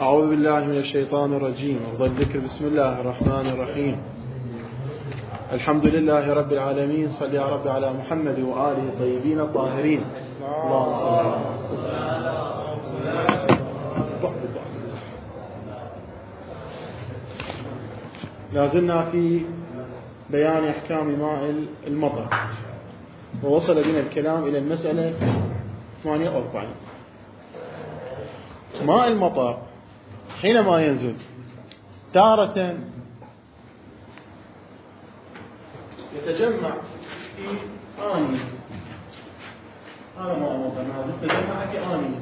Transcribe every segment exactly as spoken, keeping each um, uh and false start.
أعوذ بالله من الشيطان الرجيم. أفضل الذكر بسم الله الرحمن الرحيم. الحمد لله رب العالمين. صل يا رب على محمد وآله الطيبين الطاهرين. اللهم صل على لا زلنا في بيان أحكام ماء المطر، ووصل بنا الكلام إلى المسألة ثمانية وأربعين. ماء المطر حينما ينزل تارة يتجمع في آنية، هذا ماء المطر نازل يتجمع في آنية،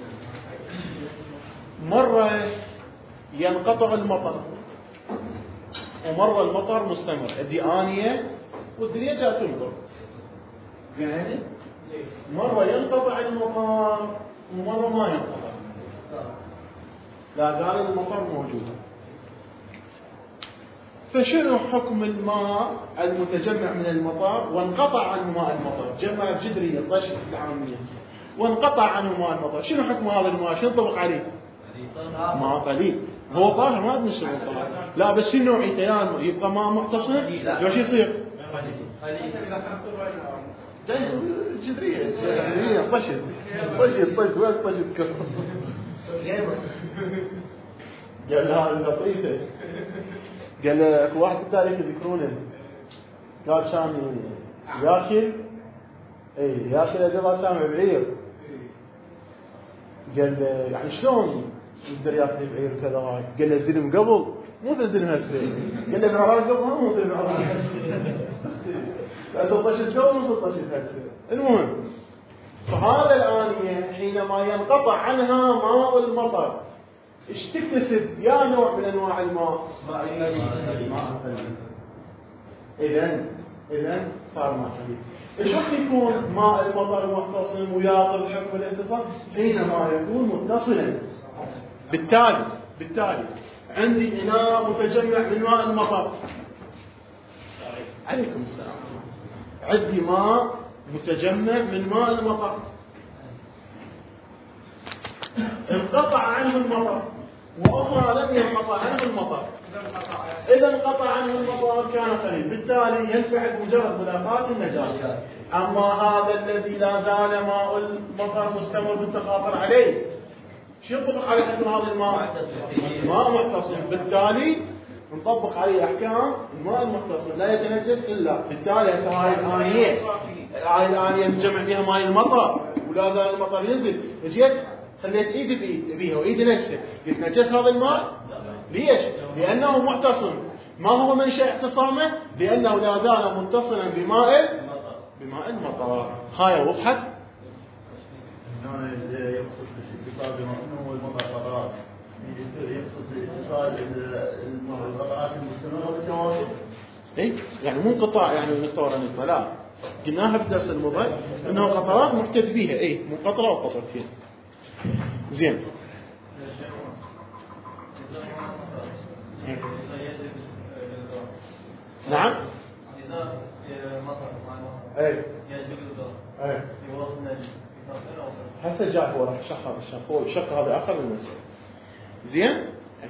مرة ينقطع المطر ومرة المطر مستمر. ادي آنية والدنيا جاء تمطر، زين، مرة ينقطع المطر ومرة ما ينقطع، لا زال المطر موجود. فشنو حكم الماء المتجمع من المطر وانقطع عنه ماء المطر؟ جمع جدرية طش العامية وانقطع عنه ماء المطر، شنو حكم هذا الماء؟ شنو ينطبق عليه؟ ماء قليل. هو طاهر ما بنشرب طاهر، لا بس شنو نوعيته؟ يعني يبقى ماء محتصر وش يصير؟ جدرية جدرية طشت طشت طشت وين طشت كم؟ قال لها اللطيفة، قال لك واحد بالتاريخ يذكرونه، قال شامي ياكل اي ياكل اجل سامي بعير، قال يعني شلون يقدر ياكل بعير كذا؟ قال له زلم قبل مو ذا زلم هسه، قال له معراج قبل مو ذا معراج لا طشت قبل مو طشت هسه. المهم، فهذا الآنية حينما ينقطع عنها ماء المطر ايش تكتسب؟ يا نوع من انواع الماء ماء قليل. اذا اذا صار ماء قليل. ايش راح يكون ماء المطر متصل وياخذ حكم الاتصال؟ حينما يكون متصلا. بالتالي بالتالي عندي اناء متجمع من ماء المطر، عليكم السلام، عندي ماء متجمع من ماء المطر، انقطع عنه المطر وأخرى لم ينقطع عنه المطر. إذا انقطع عنه المطر كان قليل، بالتالي ينفعل مجرد ملاقاة النجاسة. أما هذا الذي لا زال ماء المطر مستمر بالتخاطر عليه، شو ينطبق عليه حكم هذا الماء؟ ماء متصل، بالتالي نطبق عليه أحكام الماء المتصل، لا يتنجس إلا. بالتالي هسه هاي الآنية هاي الآنية نجمع فيها ماء المطر ولا زال المطر ينزل، زين خليت ايدي بايد بيها وايدي نجسه، يتنجس هذا الماء؟ ليش؟ لانه متصل. ما هو منشأ اعتصامه؟ لانه لا زال متصلا بماء بماء المطر. هاي وضحت؟ هنا يقصد الاتصال بما هو المطر قطرات، يقصد الاتصال القطرات المستمره بالتواصل. اي يعني مو انقطاع يعني نختار نقطه، لا، قلناها بالدرس الماضي انه قطرات محتج بيها، اي مو قطره وقطرتين. زين، نعم، اي اي هسه جاء هو راح يشق هذا الشق، هو الشق هذا اخر من المسألة. زين،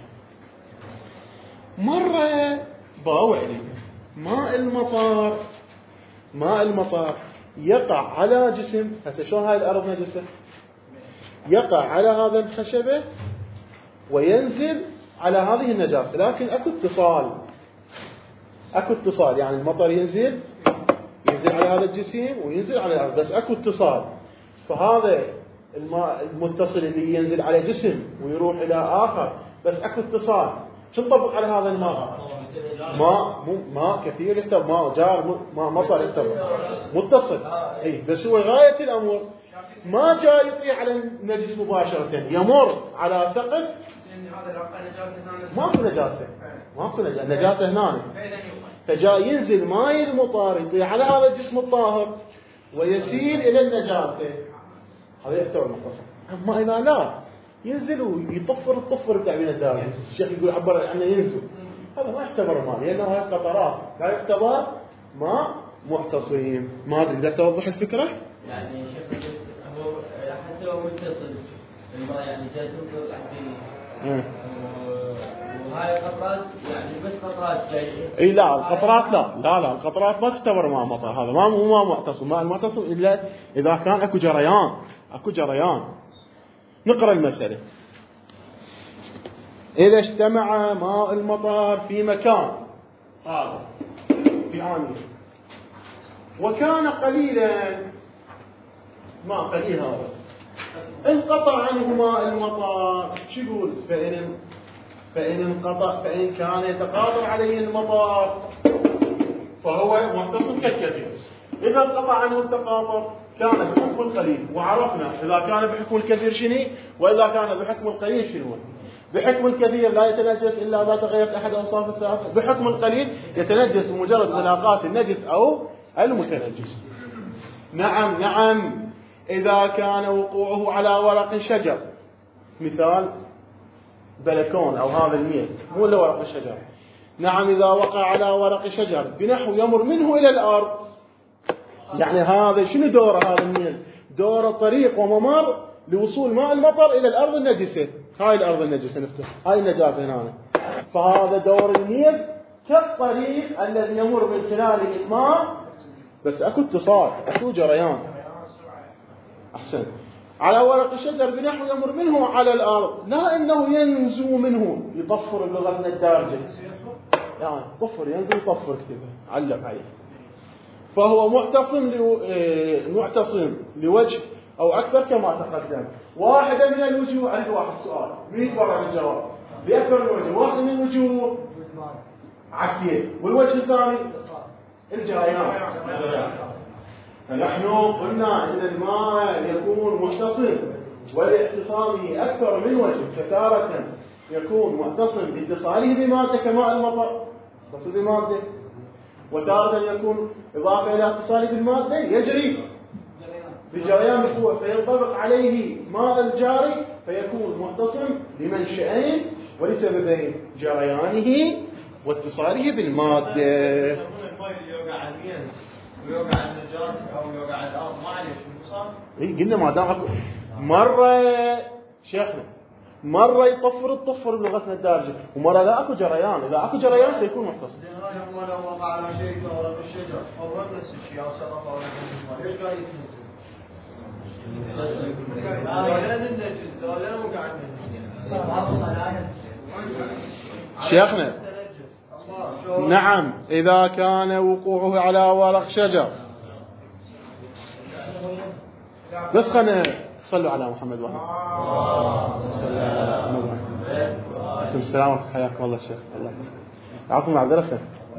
مرة باوعي ماء المطر ماء المطر يقع على جسم. هسه شلون هاي الارض نجسة؟ يقع على هذا الخشبة وينزل على هذه النجاسة، لكن اكو اتصال اكو اتصال يعني المطر ينزل ينزل على هذا الجسم وينزل على الارض، بس اكو اتصال. فهذا الماء المتصل اللي ينزل على جسم ويروح الى اخر، بس اكو اتصال. شو نطبق على هذا الماء؟ ماء مو ماء كثير يحتوي ماء جار ماء مطر يحتوي متصل، اي بس هو غاية الامر ما جاء يطيح على النجس مباشرة، يمر على سقف. ماكو نجاسة ماكو نجاسة نجاسة هنا، فجاء ينزل ماء المطر يطيح على هذا الجسم الطاهر ويسير إلى النجاسة، هذا يحتوي المتصل. أما إذا لا ينزل ويطفر الطفر بتاع بين الدارج، الشيخ يقول عبر عنه ينزل، هذا ما يعتبر ماء لأنه هاي قطرات، لا يعتبر ماء محتصم. ما أدري إذا توضح الفكرة. يعني شيخ هو حتى لو متصل الماء يعني جاي تنظر الحين وهاي القطرات يعني بس قطرات جايه. اي لا القطرات لا لا لا القطرات ما تعتبر ماء مطر، هذا ما مو ماء معتصم، ماء المعتصم الا اذا كان اكو جريان، اكو جريان. نقرا المسألة. إذا اجتمع ماء المطر في مكان هذا في آنية وكان قليلا، ماء قليل هذا، انقطع عنه ماء المطر، شو يقول؟ فإن فإن انقطع فإن كان يتقاطر عليه المطر فهو متصل كالكثير. إذا انقطع عنه التقاطر كان بحكم القليل، وعرفنا إذا كان بحكم الكثير شنو، وإذا كان بحكم القليل شنو. بحكم الكثير لا يتنجس إلا إذا تغيرت أحد أوصاف الثلاثة، بحكم القليل يتنجس بمجرد ملاقاة النجس أو المتنجس. نعم نعم إذا كان وقوعه على ورق شجر، مثال بلكون أو هذا الميز مو إلا ورق الشجر. نعم إذا وقع على ورق شجر بنحو يمر منه إلى الأرض، يعني هذا شنو دوره؟ هذا الميز دوره طريق وممر لوصول ماء المطر إلى الأرض النجسة. هاي الأرض النجسة نفتح، هاي النجاسة هنا، فهذا دور الميز كالطريق الذي يمر من خلاله الماء، بس أكو اتصال، أكو جريان. أحسن. على ورق الشجر بنحو يمر منه على الأرض، لا إنه ينزو منه، يطفر بلغتنا الدارجة، يعني طفر ينزو يطفر كتبه علق عليه. فهو معتصم لو... معتصم لوجه أو أكثر كما تقدم. واحدة من الوجوه، عند واحد سؤال من يتبرع بالجواب بأكثر من وجه، واحد من الوجوه عكية، والوجه الثاني الجريان. فنحن قلنا إن الماء يكون متصل ولاتصاله أكثر من وجه، فتارة يكون متصل باتصاله بمادة كماء المطر تصل بمادة، وتارة يكون إضافة إلى اتصاله بالمادة يجري بجريان القوة فينطبق عليه ماء الجاري فيكون متصل لمنشأين ولسببين، جريانه واتصاله بالمادة. الماء اللي يوقع على الميز ويوقع على النجاسة أو يوقع على الأرض ما عليه شو صار؟ إيه قلنا ما دام مرة شيخنا مرة يطفر الطفر بلغتنا الدارجة، ومرة لا أكو جريان، إذا أكو جريان فيكون متصل. هذا لو وقع على شيء ورق الشجر أو نفس الشيء أو سقط أو نفس ليش قاعد يتنجس؟ شيخنا نعم إذا كان وقوعه على ورق شجر، بس خلنا صلوا على محمد وعلى صلى على محمد وعلى عليكم السلام ورحمة حياكم الله شيخ. الله يعطيكم معذرة.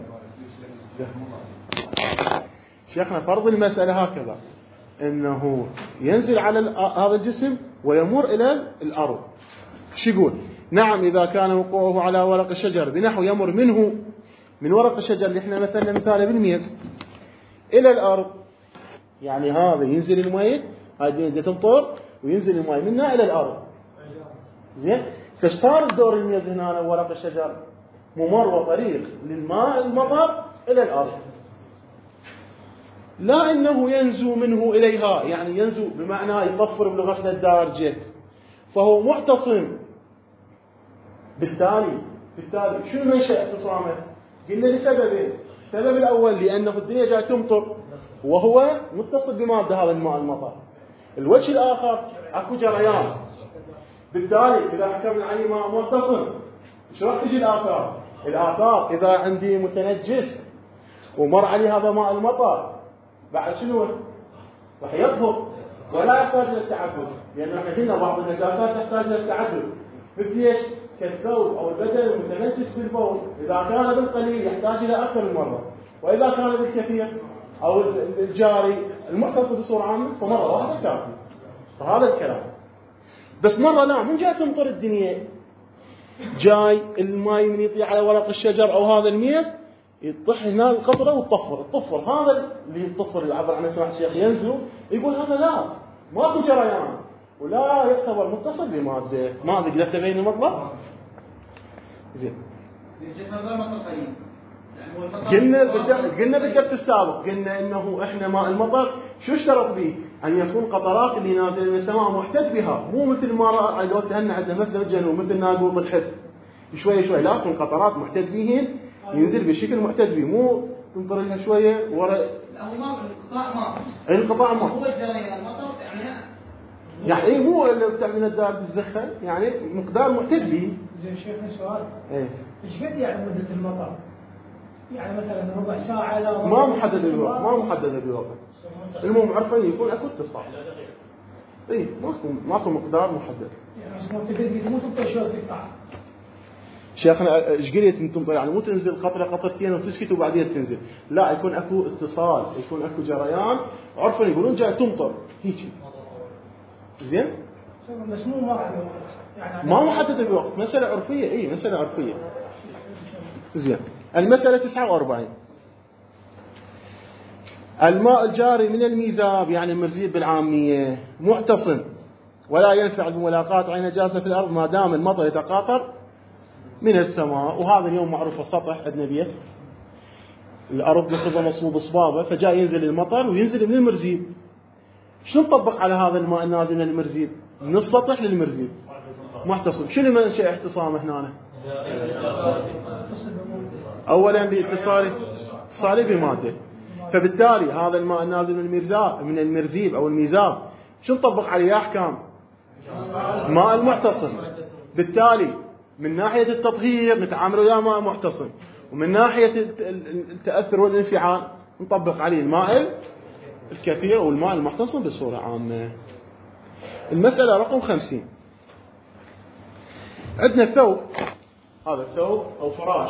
شيخنا فرض المسألة هكذا انه ينزل على هذا الجسم ويمر الى الارض، شو يقول؟ نعم اذا كان وقوعه على ورق الشجر بنحو يمر منه من ورق الشجر اللي احنا مثلنا مثاله بالميز الى الارض، يعني هذا ينزل الماء، هذه تمطر وينزل الماء منها الى الارض. زين، فصار الدور الميز هنا ورق الشجر ممر وطريق للماء المطر الى الارض، لا إنه ينزو منه إليها، يعني ينزو بمعنى يطفر بلغتنا الدارجة، فهو معتصم. بالتالي بالتالي شو منشأ اعتصامه؟ قلنا لسببين. السبب الأول لأنه الدنيا جاي تمطر وهو متصل بمادة هذا الماء المطر. الوجه الآخر أكو جريان، بالتالي إذا حكمنا عليه ماء متصل شو راح تجي الآثار؟ الآثار إذا عندي متنجس ومر عليه هذا ماء المطر بعد شنو؟ راح يطهر ولا يحتاج للتعبد، لأن احنا قلنا بعض النجاسات تحتاج للتعبد، مثل ايش؟ كالثوب أو البدن المتنجس بالبول، إذا كان بالقليل يحتاج إلى أكثر من مرة، وإذا كان بالكثير أو الجاري المحتصر بصورة عامة فمرة واحدة كافية. فهذا الكلام. بس مرة لا، من جاي تمطر الدنيا، جاي الماء من يطيح على ورق الشجر أو هذا الميز يطح هنا القطرة وتطفر، الطفر هذا اللي يطفر اللي عبر عنه سماحة الشيخ ينزو، يقول هذا لا ماكو جريان ولا يعتبر متصل بمادة. ما قدرت تبين المطلب؟ زين. قلنا قلنا بالدرس السابق قلنا انه احنا ماء المطر شو اشترط به؟ أن يكون قطرات اللي نازلة من السماء محتد بها، مو مثل ما قلت هن عندنا مثل الجنوب مثل ناقوط الحد شوية شوية، لكن قطرات محتد بهن ينزل بشكل محتد به، مو تنطر لها شوية ورا. لا هو ما الانقطاع ما الانقطاع ما هو جريان المطر يعني يعني ايه، مو اللي بتاع من الدار تتزخن، يعني مقدار محتد به. زين شيخنا سؤال، ايه ايش قد يعني مدة المطر؟ يعني مثلا ربع ساعة لا ما محدد الوقت، ما محدد الوقت، المهم عرفا يكون اكو اتصال. اي ماكو ماكو مقدار محدد. يعني ما تقدر مو تنطر شوي تقطع. شيخنا ايش قلت من تمطر؟ يعني مو تنزل قطره قطرتين وتسكت وبعدين تنزل، لا يكون اكو اتصال، يكون اكو جريان، عرفا يقولون جاي تمطر هيك. زين؟ بس مو مرة يعني ما محدد بوقت، مسألة عرفية. اي مسألة عرفية. زين. المسألة تسعة وأربعين. الماء الجاري من الميزاب يعني المرزيب بالعامية محتصن ولا ينفع بملاقاة عين نجاسة في الأرض ما دام المطر يتقاطر من السماء. وهذا اليوم معروف السطح عندنا بيت الأرض نفرضها مصبوب صبابة، فجاء ينزل المطر وينزل من المرزيب. شنو نطبق على هذا الماء النازل من المرزيب؟ من السطح للمرزيب محتصن. شنو منشأ احتصامه هنا؟ أولا باتصاله اتصاله بمادة، فبالتالي هذا الماء النازل من المرزاب من المرزيب أو الميزاب شنو نطبق عليه أحكام؟ ماء المحتصن. بالتالي من ناحية التطهير نتعامل وياه ماء محتصن، ومن ناحية التأثر والانفعال نطبق عليه الماء الكثير أو الماء المحتصن بصورة عامة. المسألة رقم خمسين. عندنا الثوب، هذا الثوب أو فراش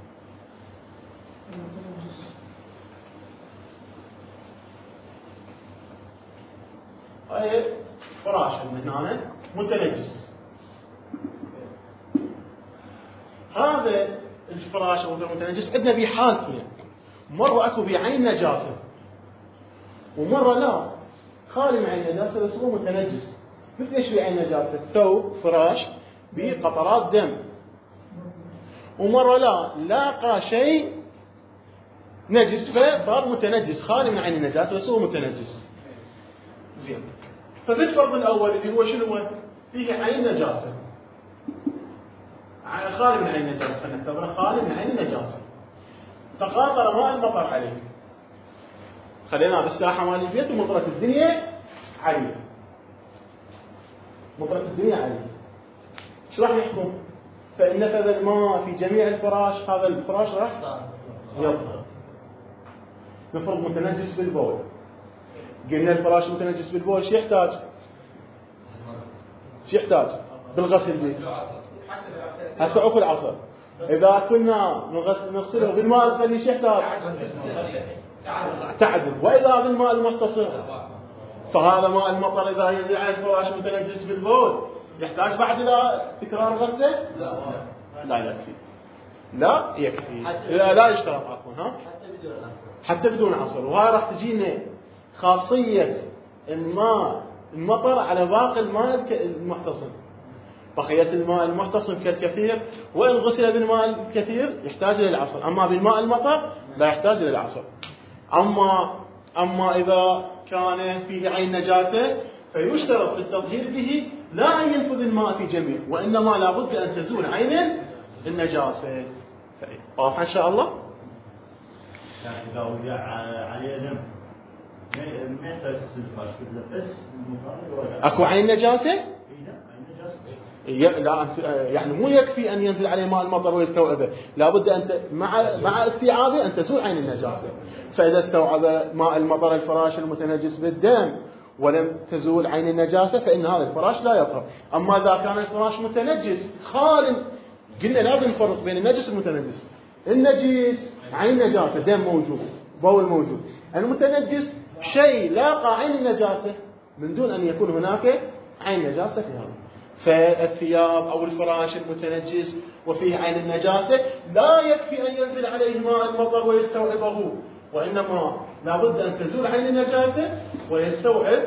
هاي فراش من هنا متنجس. هذا الفراش أو المتنجس عندنا به حالتين، مرة أكو بعين نجاسة ومرة لا خالي من عين نجاسة بس هو متنجس. مثل ايش بعين نجاسة؟ ثوب فراش بقطرات دم، ومرة لا لاقى شيء نجس فصار متنجس خالي من عين النجاسة بس هو متنجس. زين. ففي الفرض الأول اللي هو شنو هو؟ فيه عين نجاسة خالي من عين النجاسة، فنعتبره خالي من عين النجاسة، تقاطر ماء المطر عليه، خلينا بالساحة مال البيت ومطرت الدنيا عليه، مطرت الدنيا عليه، شو راح يحكم؟ فإن نفذ الماء في جميع الفراش، هذا الفراش راح يطهر. نفرض متنجس بالبول، قلنا الفراش متنجس بالبول، شو يحتاج؟ شو يحتاج؟ بالغسل به. هسه عقب العصر إذا كنا نغسله بالماء الخلي شو يحتاج؟ تعدل. وإذا بالماء المحتصر، فهذا ماء المطر إذا ينزل على الفراش متنجس بالبول يحتاج بعد إلى تكرار غسله؟ لا لا يكفي. لا يكفي. لا, لا يشترط عفوا ها؟ حتى بدون عصر. وهاي راح تجينا خاصية الماء المطر على باقي الماء المحتصن. بقية الماء المحتصن كالكثير وإن غسل بالماء الكثير يحتاج إلى العصر، أما بالماء المطر لا يحتاج إلى العصر. أما أما إذا كان فيه عين نجاسة فيشترط في التطهير به لا أن ينفذ الماء في جميع، وإنما لا بد أن تزول عين النجاسة. واضح إن شاء الله؟ يعني إذا وقع عليه دم ما يحتاج تغسل الفراش بس أكو عين نجاسة؟ لا يعني مو يكفي أن ينزل عليه ماء المطر ويستوعبه، لا بد أن مع مع استيعابه أن تزول عين النجاسة. فإذا استوعب ماء المطر الفراش المتنجس بالدم ولم تزول عين النجاسة فإن هذا الفراش لا يطهر. أما إذا كان الفراش متنجس خال، قلنا لازم نفرق بين النجس والمتنجس. النجس عين نجاسة، دم موجود، بول موجود. المتنجس شيء لاقى عين النجاسة من دون أن يكون هناك عين نجاسة في هذا. فالثياب أو الفراش المتنجس وفيه عين النجاسة لا يكفي أن ينزل عليه ماء المطر ويستوعبه، وإنما لا بد أن تزول عين النجاسة ويستوعب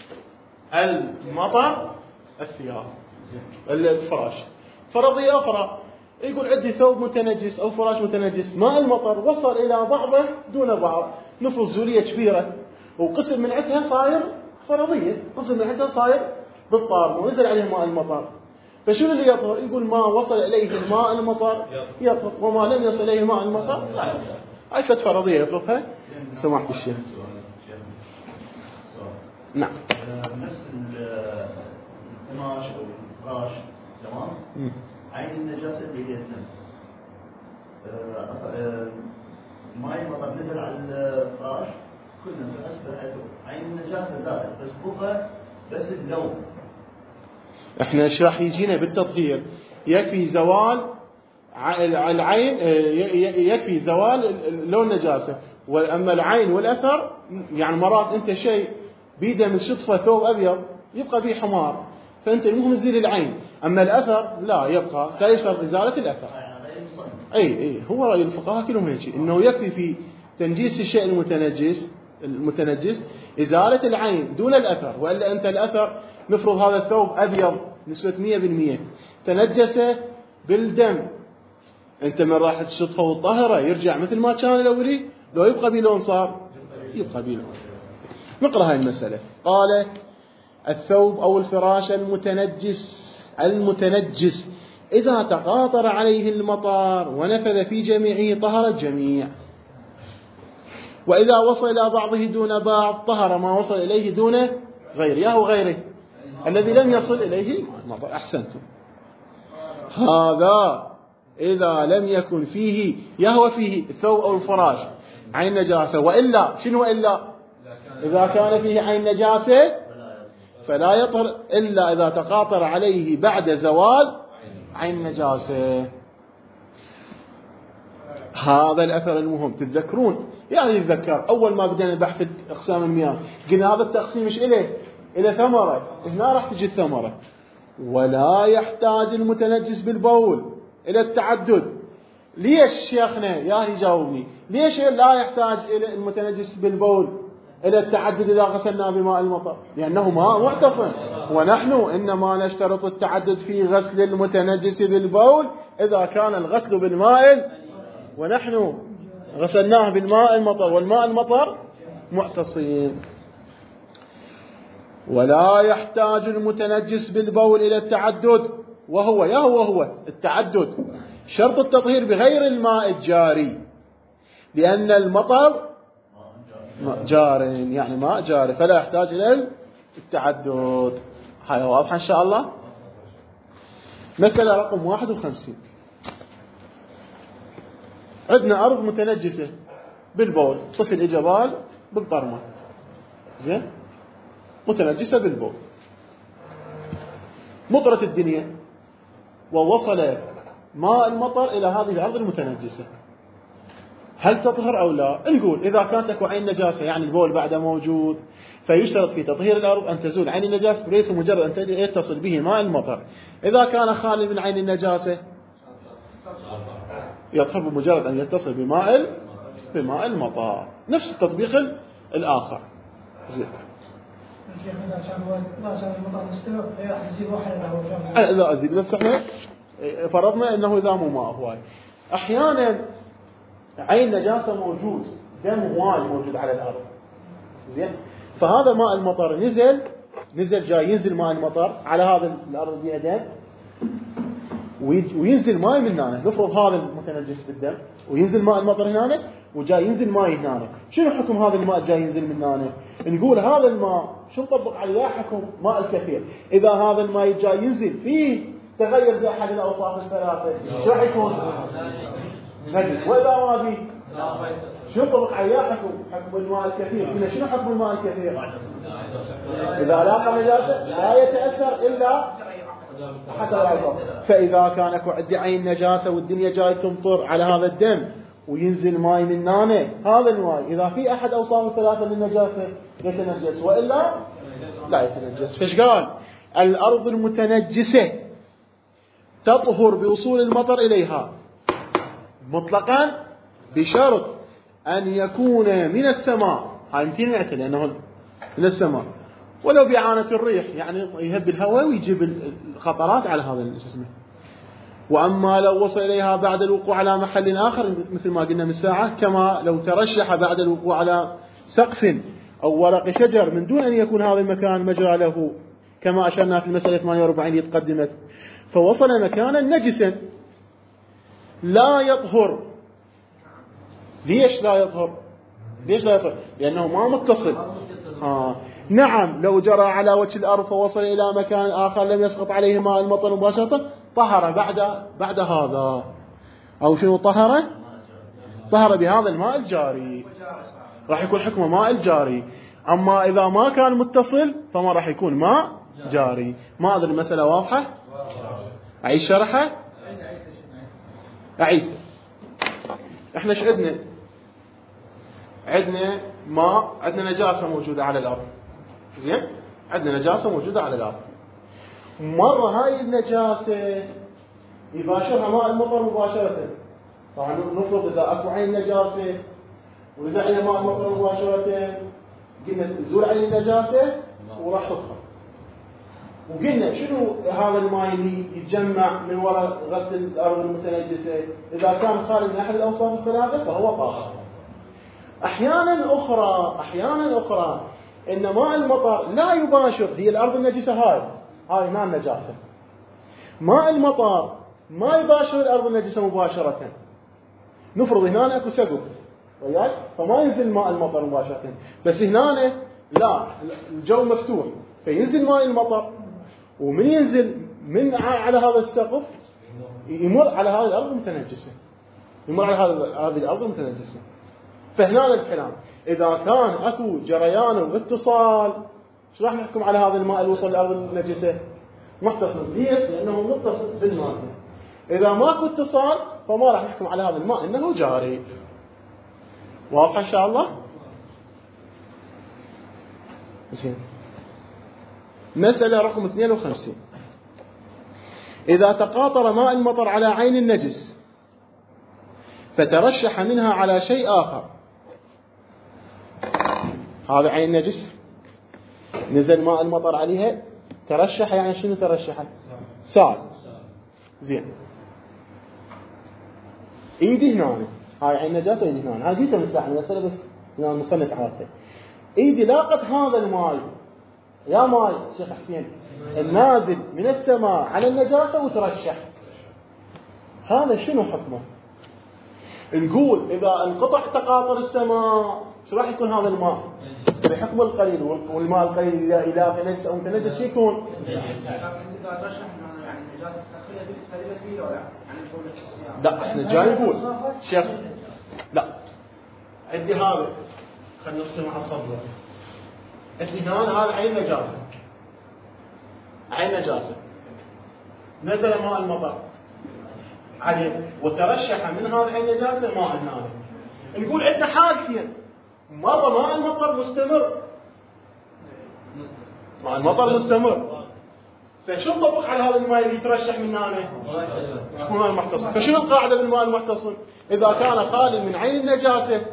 المطر الثياب الفراش. فرضية أخرى يقول عندي ثوب متنجس أو فراش متنجس، ماء المطر وصل إلى بعضه دون بعض، نفرض زولية كبيرة وقسم من عندها صاير فرضية، غسل من حتى صاير بالطار ونزل عليه ماء المطر، فشنو اللي يطهر؟ يقول ما وصل إليه الماء المطر يطهر، وما لم يصل إليه ماء المطر لا يطهر. هاي فت فرضية يفرضها سماحة الشيخ. نعم. نفس القماش أو الفراش تمام؟ عين النجاسة اللي هي الدم. ماء المطر نزل على الفراش كلنا في أسفل عين النجاسة زادت بس بقى بس اللون. احنا ايش راح يجينا بالتطهير؟ يكفي زوال العين، يكفي زوال لون النجاسة، واما العين والاثر يعني مرات انت شيء بيده من شطفه ثوب ابيض يبقى به حمار، فانت المهم تزيل العين، اما الاثر لا يبقى، لا يشترط ازاله الاثر. اي اي هو راي الفقهاء كلهم هيك، انه يكفي في تنجيس الشيء المتنجس المتنجس ازاله العين دون الاثر، والا انت الاثر نفرض هذا الثوب ابيض نسبه مئة بالمئة تنجس بالدم، انت من راح تشطفه وتطهره يرجع مثل ما كان الاولي؟ لو يبقى بلون صار يبقى بلون. نقرأ هاي المسألة. قال الثوب أو الفراش المتنجس المتنجس إذا تقاطر عليه المطر ونفذ في جميعه طهر الجميع، وإذا وصل إلى بعضه دون بعض طهر ما وصل إليه دون غيره أو غيره الذي لم يصل إليه المطر. أحسنتم. هذا إذا لم يكن فيه يهوى فيه الثوب أو الفراش عين نجاسة، وإلا شنو إلا إذا كان فيه عين نجاسة فلا يطهر إلا إذا تقاطر عليه بعد زوال عين نجاسة. هذا الأثر المهم تتذكرون، يعني تذكر أول ما بدأنا بحث أقسام المياه قلنا هذا التقسيم إيش إليه؟ إلى ثمرة، هنا راح تجي الثمرة. ولا يحتاج المتنجس بالبول إلى التعدد. ليش شيخنا يا أهل جاوبني، ليش لا يحتاج إلى المتنجس بالبول إلى التعدد إذا غسلناه بماء المطر؟ لأنه ماء معتصم، ونحن إنما نشترط التعدد في غسل المتنجس بالبول إذا كان الغسل بالماء، ونحن غسلناه بالماء المطر والماء المطر معتصم. ولا يحتاج المتنجس بالبول إلى التعدد، وهو يا هو هو التعدد شرط التطهير بغير الماء الجاري، لأن المطر ماء جار يعني ماء جاري فلا يحتاج إلى التعدد. هاي واضحة إن شاء الله. مسألة رقم واحد وخمسين. عندنا أرض متنجسة بالبول، طفل إجبال بالضرمة زين متنجسة بالبول، مطرت الدنيا ووصل ماء المطر إلى هذه الأرض المتنجسة، هل تطهر أو لا؟ نقول إذا كانت اكو عين نجاسة يعني البول بعده موجود، فيشترط في تطهير الأرض أن تزول عين النجاسة وليس مجرد أن يتصل به ماء المطر. إذا كان خالي من عين النجاسة يطهر بمجرد أن يتصل بماء بماء المطر. نفس التطبيق الآخر. زين. إذا أزيد بس احنا فرضنا أنه إذا مو ماء هواي. أحيانا عين نجاسة موجود، دم هواي موجود على الأرض زين، فهذا ماء المطر نزل نزل جاي ينزل ماء المطر على هذا الأرض فيها دم وينزل ماء من هنا. نفرض هذا المتنجس بالدم وينزل ماء المطر هنا وجاي ينزل ماء هنا، شنو حكم هذا الماء جاي ينزل من هنا؟ نقول هذا الماء شو نطبق عليه حكم ماء الكثير. إذا هذا الماء جاي ينزل فيه تغير بأحد الأوصاف الثلاثة شو راح يكون؟ نجس. وإذا ما بي شو نطبق عليه حكم حكم الماء الكثير؟ قلنا شنو حكم الماء الكثير؟ إذا لاقى نجاسة لا يتأثر إلا حتى العظام. فإذا كان اكو عندي عين نجاسة والدنيا جاي تمطر على هذا الدم وينزل ماء من هنا، هذا الماء إذا في أحد أوصاف الثلاثة للنجاسة يتنجس وإلا لا يتنجس. فايش قال؟ الأرض المتنجسة تطهر بوصول المطر إليها مطلقا بشرط أن يكون من السماء، هاي مئتين مئة لأنه من السماء، ولو بإعانة الريح يعني يهب الهواء ويجيب الخطرات على هذا الجسم. وأما لو وصل إليها بعد الوقوع على محل آخر مثل ما قلنا من ساعة، كما لو ترشح بعد الوقوع على سقف أو ورق شجر من دون أن يكون هذا المكان مجرى له، كما أشرنا في المسألة ثمانية وأربعين يتقدمت، فوصل مكانا نجسا لا يطهر. ليش لا يطهر؟ ليش لا يطهر؟ لأنه ما متصل. آه. نعم، لو جرى على وجه الأرض فوصل إلى مكان آخر لم يسقط عليه ماء المطر مباشرة طهر بعد بعد هذا، أو شنو طهر؟ طهر بهذا الماء الجاري، راح يكون حكمه ماء الجاري. أما إذا ما كان متصل فما راح يكون ماء جاري. ما أدري المسألة واضحة؟ أعيد شرحها؟ أعيد. إحنا ايش عندنا؟ عندنا ماء، عندنا نجاسة موجودة على الأرض، زين؟ عندنا نجاسة موجودة على الأرض. مرة هاي النجاسة يباشرها ماء المطر مباشرة. طبعا نفرض إذا أكو عين نجاسة ونزل عليها ماء المطر مباشرة، قلنا تزول عين النجاسة وراح تطهر. وقلنا شنو هذا الماء اللي يتجمع من وراء غسل الأرض المتنجسة؟ إذا كان خارج من أحد الأوصاف الثلاثة فهو طاهر. أحيانا أخرى أحيانا أخرى إن ماء المطر لا يباشر، هي الأرض النجسة هاي هاي ماء النجاسة، ماء المطر ما يباشر الأرض النجسة مباشرة. نفرض هنا أكو سقف وياك فما ينزل ماء المطر مباشرة، بس هنا لا، الجو مفتوح فينزل ماء المطر، ومن ينزل من على هذا السقف يمر على هذه الأرض المتنجسة، يمر على هذه الأرض المتنجسة. فهنا الكلام إذا كان أكو جريان واتصال، شو راح نحكم على هذا الماء اللي وصل للأرض النجسة؟ متصل. ليش؟ لأنه متصل بالماء. إذا ماكو اتصال فما راح نحكم على هذا الماء إنه جاري. واضح إن شاء الله؟ زين. مسألة رقم اثنين وخمسين. إذا تقاطر ماء المطر على عين النجس فترشح منها على شيء آخر، هذا عين نجس نزل ماء المطر عليها، ترشح يعني شنو ترشح؟ سال. زين. ايدي هنا، هاي عين نجاسة ايدي هنا، هاي قلت مساحة المسألة بس هنا المصنف عارفه. ايدي لاقت هذا الماء، يا ماي شيخ حسين، النازل من السماء على النجاسة وترشح، هذا شنو حكمه؟ نقول إذا انقطع تقاطر السماء شو راح يكون هذا الماء؟ بحكم القليل، والماء القليل إذا تنجس أو متنجس يكون لا. احنا جاي نقول شيخ لا، عندي هذا، خلينا نرسم على الصدر، عندي هنا هذا عين نجاسة، عين نجاسة نزل ماء المطر عليه وترشح من هذا عين نجاسة ماء هنا. نقول عندنا حالتين، مرة ماء المطر مستمر، ماء المطر مستمر، فشو نطبق على هذا الماء اللي يترشح من هنا؟ يكون ماء المحتصر. فشنو القاعدة بالماء المحتصر؟ إذا كان خالي من عين النجاسة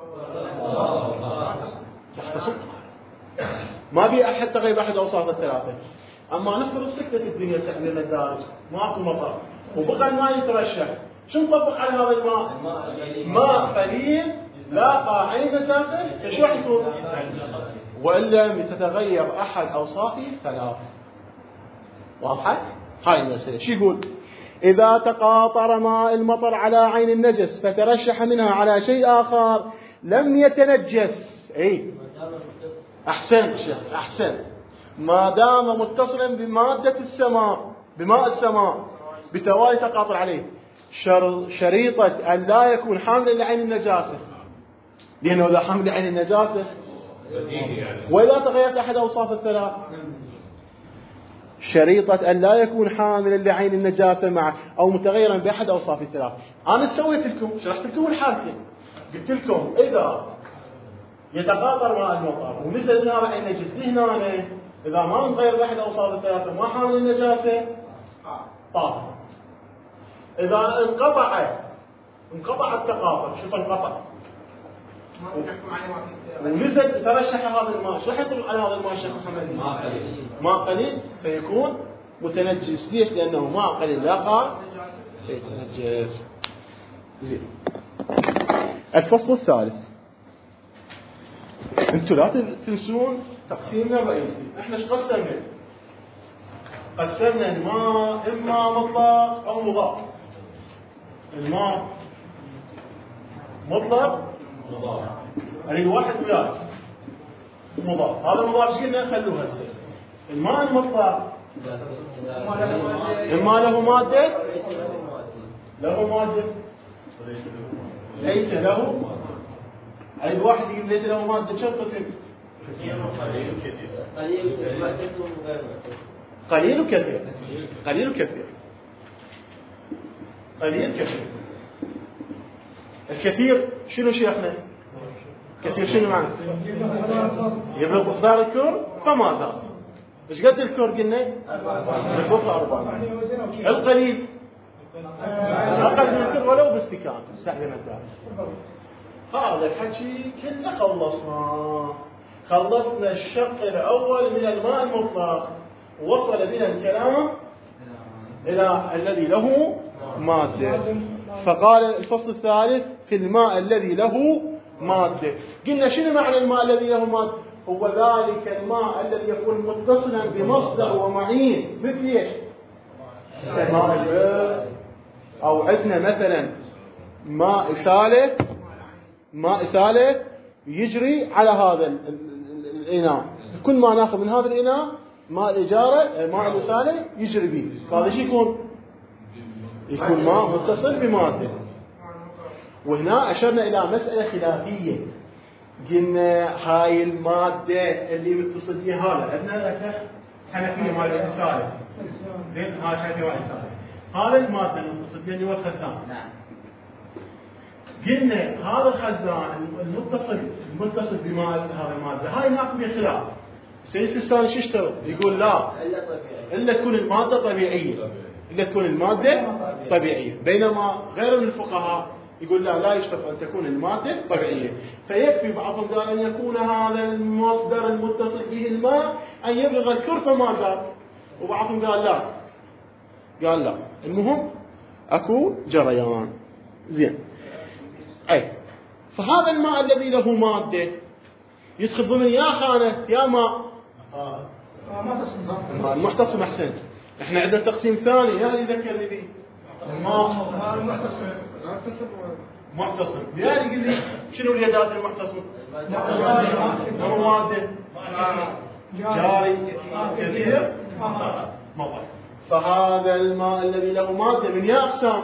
محتصر، ما بي أحد تغيب أحد أوصاف الثلاثة. أما نفرض سكتة الدنيا تحميل الدارج، ماكو مطر وبقى الماء يترشح، شو نطبق على هذا الماء؟ ماء قليل لاقى عين نجاسة، فشو راح يكون؟ وإن لم تتغير أحد أوصافه ثلاث. واضحة؟ هاي المسألة. شو يقول؟ إذا تقاطر ماء المطر على عين النجس فترشح منها على شيء آخر لم يتنجس. أي أحسن شيخ، أحسن. ما دام متصلا بمادة السماء، بماء السماء بتوالي تقاطر عليه، شريطة أن لا يكون حاملا لعين النجاسة، لأنه إذا حامل لعين النجاسة وإذا تغيرت أحد أوصاف الثلاث، شريطة أن لا يكون حاملا لعين النجاسة معه أو متغيرا بأحد أوصاف الثلاث. أنا سويت لكم، شرحت لكم الحالتين، قلت لكم إذا يتقاطر ماء المطر ونزل من هذا عين نجس هنا، إذا ما متغير بأحد أوصاف الثلاثة ما حامل النجاسة طاهر. إذا انقطع انقطع التقاطر، شوف انقطع ونزل ترشح هذا الماء، شو راح يطلق على هذا الماء شيخ محمد؟ ماء قليل، ماء قليل فيكون متنجس. ليش؟ لأنه ماء قليل لاقى يتنجس. زين. الفصل الثالث. انتوا لا تنسون تقسيمنا الرئيسي. احنا ايش قسمنا؟ قسمنا الماء اما مطلق او مضاف. الماء مطلق مضاف، اريد واحد وياك مضاف. هذا مضاف ايش قلنا؟ خلوه هسه. الماء المطلق اما له ماده له ماده ليس له. اريد واحد يقول ليس له ماده. شو قسم؟ قليل وكثير. قليل وكثير. قليل كثير. الكثير شنو شيخنا؟ كثير شنو معنى؟ يبلغ مقدار الكور فما زال. ايش قد الكور قلنا؟ يبلغ أربعة. القليل أقل من الكور ولو باستكان. استخدم الدار. هذا الحكي كله خلصنا. خلصنا الشق الأول من الماء المطلق، وصل بنا الكلام إلى الذي له مادة. فقال الفصل الثالث في الماء الذي له مادة. قلنا شنو معنى الماء الذي له مادة؟ هو ذلك الماء الذي يكون متصلا بمصدر ومعين، مثل ايش؟ ماء البئر، أو عندنا مثلا ماء إسالة، ماء إسالة يجري على هذا الإناء. كل ما ناخذ من هذا الإناء ماء الإجارة ماء الإسالة يجري به، فهذا شو يكون؟ يكون ماء متصل بمادة. وهنا أشرنا إلى مسألة خلافية. قلنا هاي المادة اللي متصل بها هذا عندنا حنفية مال الإسالة. زين هاي حنفية مال الإسالة. هذا المادة المتصل بها اللي هو الخزان. قلنا هذا الخزان المتصل المتصل بماء هذا المادة، هاي هناك فيها خلاف. السيد الثاني شو اشترط؟ يقول لا إلا تكون المادة طبيعية، إلا تكون المادة طبيعية. بينما غير من الفقهاء يقول لا لا يشترط أن تكون المادة طبيعية. فيكفي بعضهم قال أن يكون هذا المصدر المتصل به الماء أن يبلغ الكرفة ما زال، وبعضهم قال لا قال لا المهم أكو جريان. زين. أي فهذا الماء الذي له مادة يدخل ضمن يا خانة يا ماء الماء المحتصم. أحسن. احنا عندنا تقسيم ثاني، يا اللي ذكرني به الماء محتصم. يا اللي قل لي شنو اليدات المحتصم؟ له مادة جاري كثير مطر. فهذا الماء الذي له مادة من يا أقسام.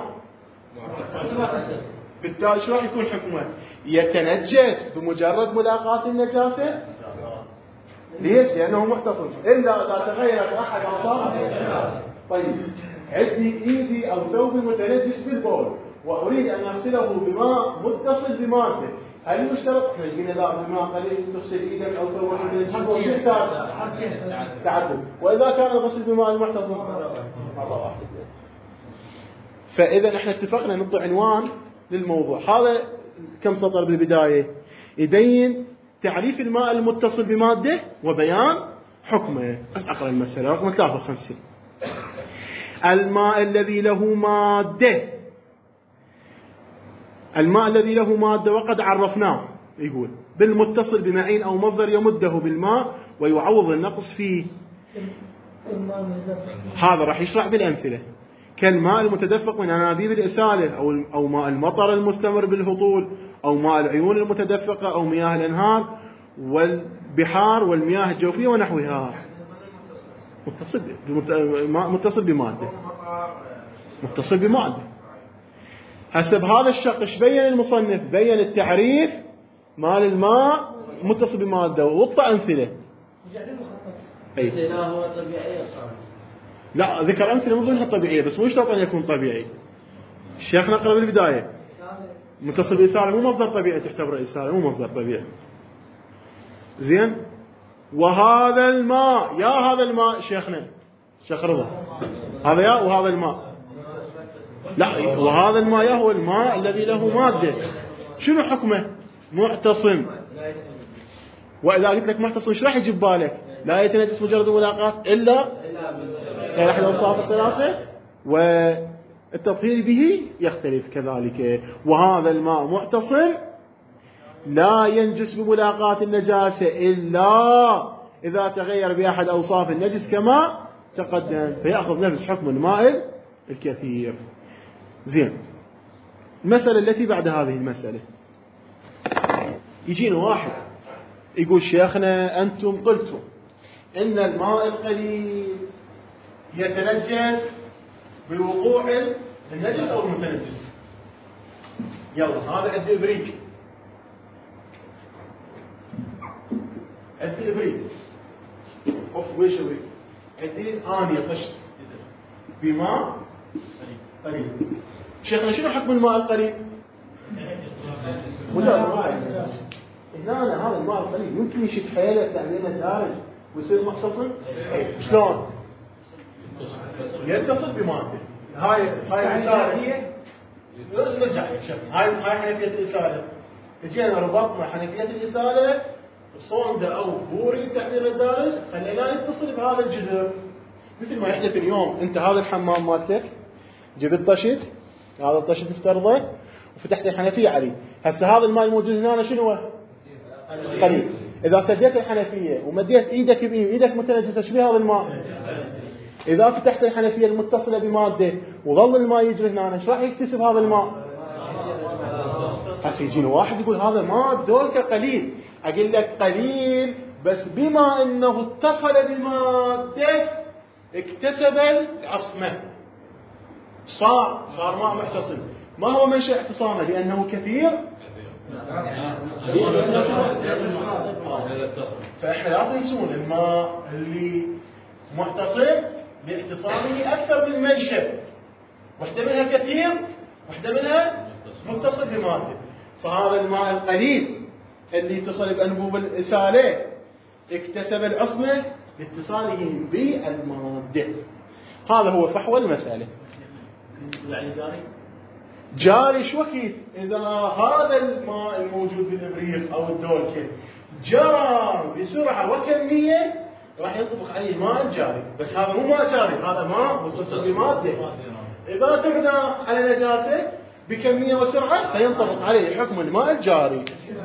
بالتالي شو راح يكون حكمه؟ يتنجس بمجرد ملاقاة النجاسة. ليش؟ لأنه محتصم. إلا إذا تغيرت أحد أعضائه. طيب عندي إيدي أو ثوبي متنجس بالبول وأريد أن أغسله بماء متصل بمادة، هل يشترط؟ قلنا لا بماء قليل تغسل إيدك أو ثوبك متنجس تعدد. وإذا كان الغسل بماء المحتصم مرة واحدة. فإذا احنا اتفقنا نضع عنوان للموضوع. هذا كم سطر بالبداية يبين تعريف الماء المتصل بمادة وبيان حكمه. بس أقرأ المسألة رقم ثلاثة وخمسين. الماء الذي له مادة. الماء الذي له مادة وقد عرفناه، يقول بالمتصل بمعين أو مصدر يمده بالماء ويعوض النقص فيه. هذا راح يشرح بالأمثلة. كالماء المتدفق من أنابيب الإسالة أو أو ماء المطر المستمر بالهطول أو ماء العيون المتدفقة أو مياه الأنهار والبحار والمياه الجوفية ونحوها. متصل متصل بمادة متصل بمادة. حسب هذا الشق ايش بين المصنف؟ بين التعريف مال الماء متصل بمادة ووضع أمثلة. أي هو طبيعي. لا ذكر أمثلة من ضمنها طبيعية بس مو شرط أن يكون طبيعي. الشيخ نقرأ بالبداية متصل بإسالة مو مصدر طبيعي تعتبر إسالة مو مصدر طبيعي. زين. وهذا الماء يا هذا الماء شيخنا شيخ رضا هذا يا وهذا الماء لا وهذا الماء يا هو الماء الذي له مادة. شنو حكمه؟ معتصم. وإذا قلت لك معتصم ايش راح يجيب بالك؟ لا يتنجس مجرد ملاقاة إلا إلا أحد الأوصاف الثلاثة والتطهير به يختلف كذلك. وهذا الماء معتصم لا ينجس بملاقاة النجاسة إلا إذا تغير بأحد أوصاف النجس كما تقدم، فيأخذ نفس حكم المائل الكثير. زين، المسألة التي بعد هذه المسألة، يجينا واحد يقول شيخنا أنتم قلتم إن الماء القليل يتنجس بوقوع النجس أو المتنجس. يلا هذا عندي إبريق، عندي إبريق أوف ويش إبريق، عندي آنية طشت بماء قليل. شيخنا شنو حكم الماء القليل؟ مجرد هنا هذا الماء القليل يمكن يشد حيله تعمينه دارج ويصير متصل؟ شلون؟ يتصل بماده. هاي هاي الرساله نرجع شوف، هاي هاي حنفيه الاساله. جينا ربطنا حنفيه الاساله صونده او بوري تعمير الدارج، خليناه يتصل بهذا الجذر. مثل ما يحدث اليوم، انت هذا الحمام مالتك جبت طشت، هذا الطشت افترضه وفتحت الحنفيه عليه. هسه هذا الماء الموجود هنا شنو هو؟ قليل. اذا سديت الحنفيه ومديت ايدك بيه، ايدك متنجسه، ايش بيه هذا الماء؟ اذا فتحت الحنفيه المتصله بماده وظل الماء يجري هنا، ايش راح يكتسب هذا الماء؟ هسه يجينا واحد يقول هذا ماء بدولكه قليل. اقول لك قليل بس بما انه اتصل بماده اكتسب العصمه، صار صار ماء محتصم. ما هو منشأ اعتصامه؟ لأنه كثير. فإحنا لا تنسون الماء اللي محتصم لاتصامه أكثر من منشأ، واحدة منها كثير واحدة منها متصل بمادة. فهذا الماء القليل اللي اتصل بأنبوب الإسالة اكتسب العصمة لاتصاله بالمادة. هذا هو فحوى المسألة. يعني جاري جاري شو كيف؟ إذا هذا الماء الموجود بالإبريق أو الدولكة جرى بسرعة وكمية راح ينطبق عليه الماء الجاري، بس هذا مو ماء جاري، هذا ماء متصل بمادة. إذا تبنى على نجاسة بكمية وسرعة فينطبق عليه حكم الماء الجاري.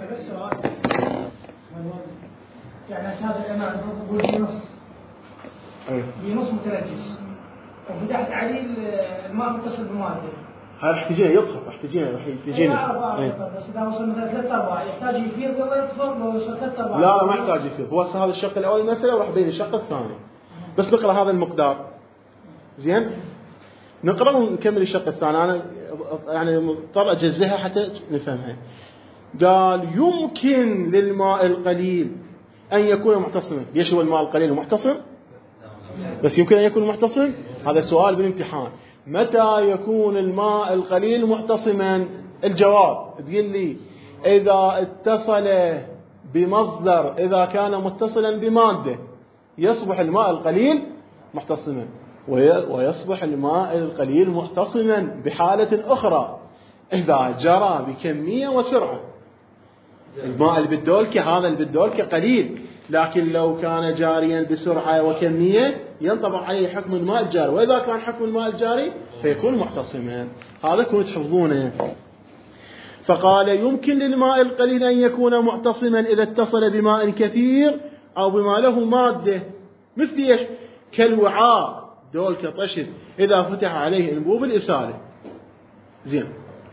يعني هذا الأماء نقول بنص بنص متنجس وفتحت عليه الماء متصل بمادة، هاي راح تجينا يطفر، راح تجينا راح تجينا بس إذا وصل مثلا ثلاثة أرباع يحتاج يفيض ولا يطفر؟ لو وصل ثلاثة أرباع لا ما يحتاج يفيض. هو هذا الشق الأول المسألة وراح بين الشق الثاني. بس نقرأ هذا المقدار زين، نقرأ ونكمل الشق الثاني. أنا يعني مضطر أجزئها حتى نفهمها. قال يمكن للماء القليل أن يكون محتصما. ليش هو الماء القليل محتصم؟ بس يمكن أن يكون محتصم. هذا سؤال بالامتحان، متى يكون الماء القليل محتصما؟ الجواب تقول لي إذا اتصل بمصدر، إذا كان متصلا بمادة يصبح الماء القليل محتصما، ويصبح الماء القليل محتصما بحالة أخرى إذا جرى بكمية وسرعة. الماء اللي بالدولكة هذا اللي بالدولكة قليل، لكن لو كان جاريا بسرعة وكمية ينطبق عليه حكم الماء الجاري، وإذا كان حكم الماء الجاري فيكون محتصما. هذا كنت تحفظونه. فقال يمكن للماء القليل أن يكون محتصما إذا اتصل بماء كثير أو بما له مادة، مثل إيش؟ كالوعاء دولكة طشت إذا فتح عليه أنبوب الإسالة. زين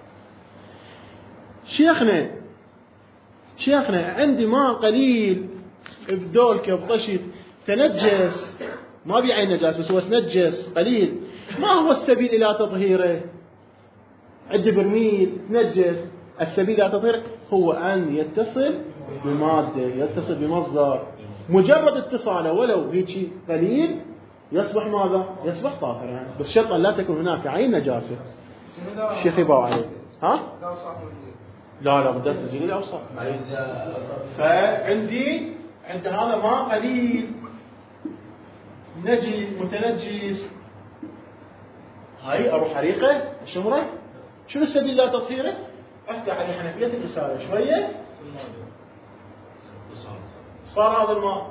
شيخنا شيخنا عندي ماء قليل بدولكة بطشت تنجس، ما بيعين نجاس بس هو تنجس قليل، ما هو السبيل إلى تطهيره؟ عندي برميل تنجس، السبيل إلى تطهيره هو أن يتصل بمادة، يتصل بمصدر. مجرد اتصاله ولو هيك قليل يصبح ماذا؟ يصبح طاهرا، بس شرطا لا تكون هناك عين نجاسة. الشيخ يباوع عليه. ها؟ لا لا بدأت تزيل الأوصاف. فعندي عند هذا ماء قليل نجي متنجس، هاي أروح حريقه أشمره. شنو السبيل لا تطهيره؟ أفتح على حنفية الإسالة شوية صار هذا الماء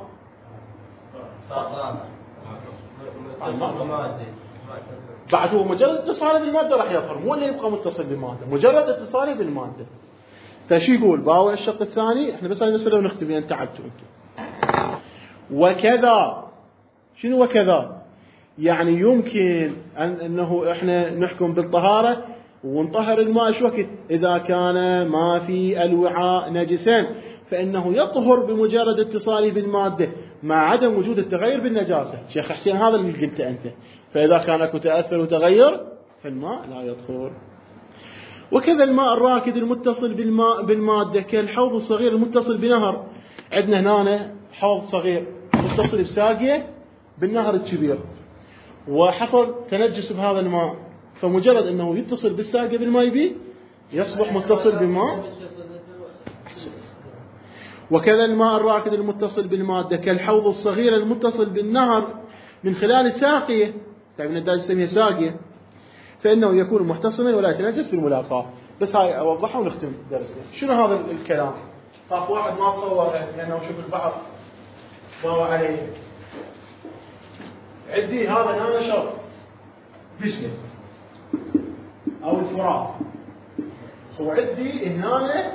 بعد هو مجرد اتصاله بالمادة راح يطهر، مو اللي يبقى متصل بالمادة، مجرد اتصاله بالمادة. فشو يقول باوع الشق الثاني؟ احنا بس هاي المسألة ونختم لأن تعبتوا انتم. وكذا، شنو وكذا؟ يعني يمكن أن أنه إحنا نحكم بالطهارة ونطهر الماء شو وقت؟ إذا كان ما في الوعاء نجسا فإنه يطهر بمجرد اتصاله بالمادة مع عدم وجود التغير بالنجاسة. شيخ حسين هذا اللي قلته أنت. فإذا كان اكو تأثر وتغير فالماء لا يطهر. وكذا الماء الراكد المتصل بالماء بالمادة كالحوض الصغير المتصل بنهر. عندنا هنا حوض صغير متصل بساقية بالنهر الكبير، وحصل تنجس بهذا الماء، فمجرد أنه يتصل بالساقية بالماء بي يصبح متصل بالماء. وكذا الماء الراكد المتصل بالمادة كالحوض الصغير المتصل بالنهر من خلال ساقية، تعرفين الداج يسميها ساقية، فإنه يكون محتصما ولا يتنجس بالملاقاة. بس هاي أوضحها ونختم درسنا. شنو هذا الكلام؟ خاف واحد ما تصور لأنه شوف البحر ما هو عليه. عندي هذا هنا شرب دجلة أو الفرات، وعندي هنا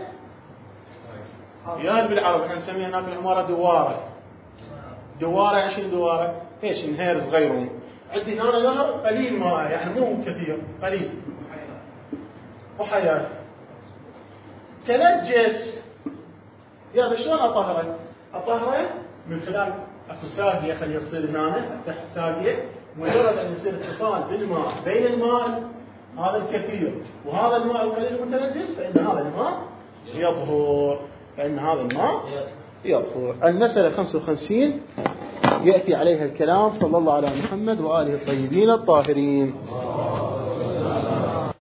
يال بالعرب احنا نسميها هناك العمارة دوارة. دوارة يعني شنو دوارة؟ ايش نهر صغيرون. عندي هنا نهر قليل ماء يعني مو كثير قليل وحياة تنجس. يا شلون اطهره؟ اطهره من خلال ساقية، خليه يصير هنا تحت ساقية، مجرد ان يصير اتصال بالماء بين الماء هذا الكثير وهذا الماء القليل المتنجس فإن هذا الماء يطهر، فإن هذا الماء يطهر. المسألة خمسة وخمسين يأتي عليها الكلام. صلى الله على محمد وآله الطيبين الطاهرين.